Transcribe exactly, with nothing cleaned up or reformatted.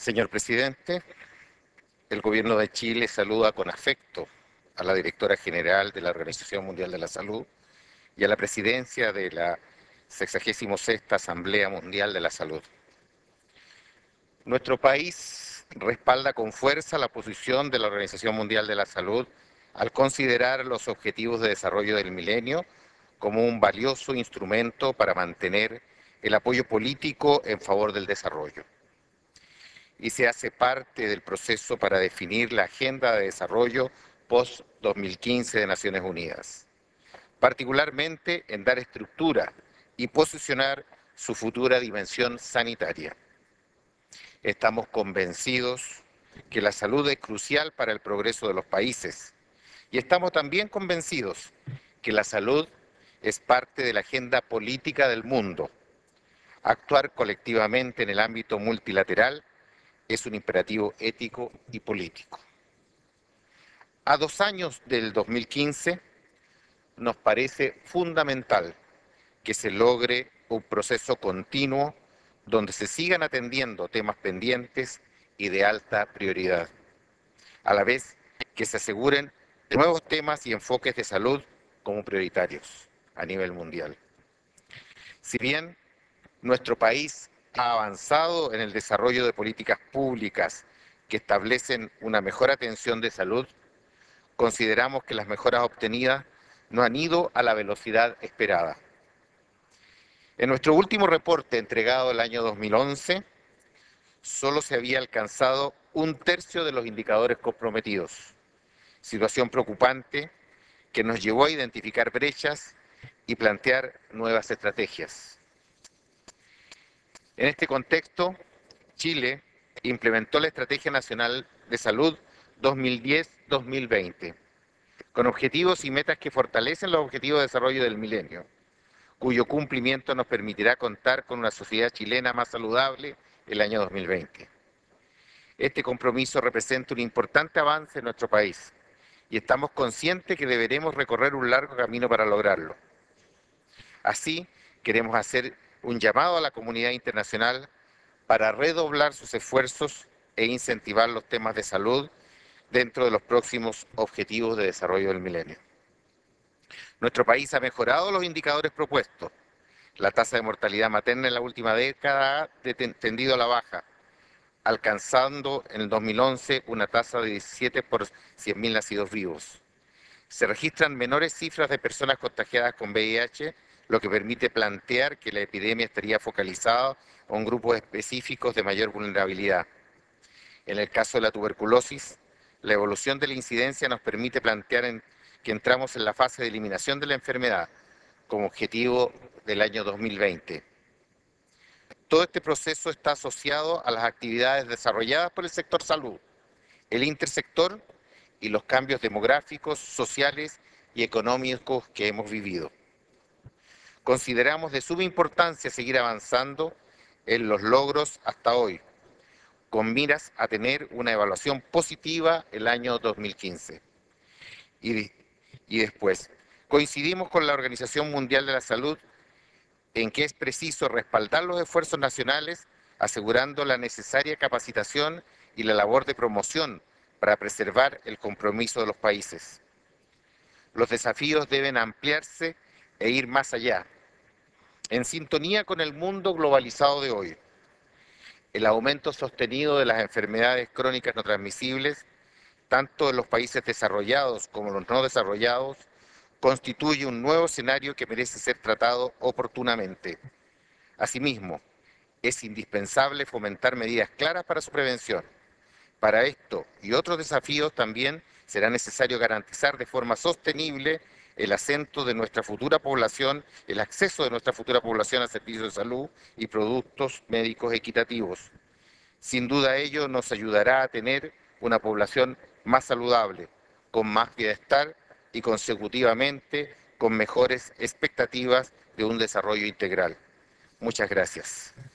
Señor presidente, el Gobierno de Chile saluda con afecto a la directora general de la Organización Mundial de la Salud y a la presidencia de la sexagésima sexta Asamblea Mundial de la Salud. Nuestro país respalda con fuerza la posición de la Organización Mundial de la Salud al considerar los Objetivos de Desarrollo del Milenio como un valioso instrumento para mantener el apoyo político en favor del desarrollo, y se hace parte del proceso para definir la agenda de desarrollo post dos mil quince de Naciones Unidas, particularmente en dar estructura y posicionar su futura dimensión sanitaria. Estamos convencidos que la salud es crucial para el progreso de los países y estamos también convencidos que la salud es parte de la agenda política del mundo. Actuar colectivamente en el ámbito multilateral es un imperativo ético y político. A dos años del dos mil quince, nos parece fundamental que se logre un proceso continuo donde se sigan atendiendo temas pendientes y de alta prioridad, a la vez que se aseguren nuevos temas y enfoques de salud como prioritarios a nivel mundial. Si bien nuestro país ha avanzado en el desarrollo de políticas públicas que establecen una mejor atención de salud, consideramos que las mejoras obtenidas no han ido a la velocidad esperada. En nuestro último reporte entregado el año dos mil once, solo se había alcanzado un tercio de los indicadores comprometidos, situación preocupante que nos llevó a identificar brechas y plantear nuevas estrategias. En este contexto, Chile implementó la Estrategia Nacional de Salud dos mil diez a dos mil veinte, con objetivos y metas que fortalecen los objetivos de desarrollo del milenio, cuyo cumplimiento nos permitirá contar con una sociedad chilena más saludable el año dos mil veinte. Este compromiso representa un importante avance en nuestro país y estamos conscientes que deberemos recorrer un largo camino para lograrlo. Así, queremos hacer un llamado a la comunidad internacional para redoblar sus esfuerzos e incentivar los temas de salud dentro de los próximos objetivos de desarrollo del milenio. Nuestro país ha mejorado los indicadores propuestos. La tasa de mortalidad materna en la última década ha tendido a la baja, alcanzando en el dos mil once una tasa de diecisiete por cien mil nacidos vivos. Se registran menores cifras de personas contagiadas con V I H, lo que permite plantear que la epidemia estaría focalizada a un grupo específico de mayor vulnerabilidad. En el caso de la tuberculosis, la evolución de la incidencia nos permite plantear en que entramos en la fase de eliminación de la enfermedad como objetivo del año dos mil veinte. Todo este proceso está asociado a las actividades desarrolladas por el sector salud, el intersector y los cambios demográficos, sociales y económicos que hemos vivido. Consideramos de suma importancia seguir avanzando en los logros hasta hoy, con miras a tener una evaluación positiva el año dos mil quince. Y, y después, coincidimos con la Organización Mundial de la Salud en que es preciso respaldar los esfuerzos nacionales, asegurando la necesaria capacitación y la labor de promoción para preservar el compromiso de los países. Los desafíos deben ampliarse e ir más allá, en sintonía con el mundo globalizado de hoy. El aumento sostenido de las enfermedades crónicas no transmisibles, tanto en los países desarrollados como en los no desarrollados, constituye un nuevo escenario que merece ser tratado oportunamente. Asimismo, es indispensable fomentar medidas claras para su prevención. Para esto y otros desafíos también será necesario garantizar de forma sostenible el acento de nuestra futura población, el acceso de nuestra futura población a servicios de salud y productos médicos equitativos. Sin duda ello nos ayudará a tener una población más saludable, con más bienestar y consecutivamente con mejores expectativas de un desarrollo integral. Muchas gracias.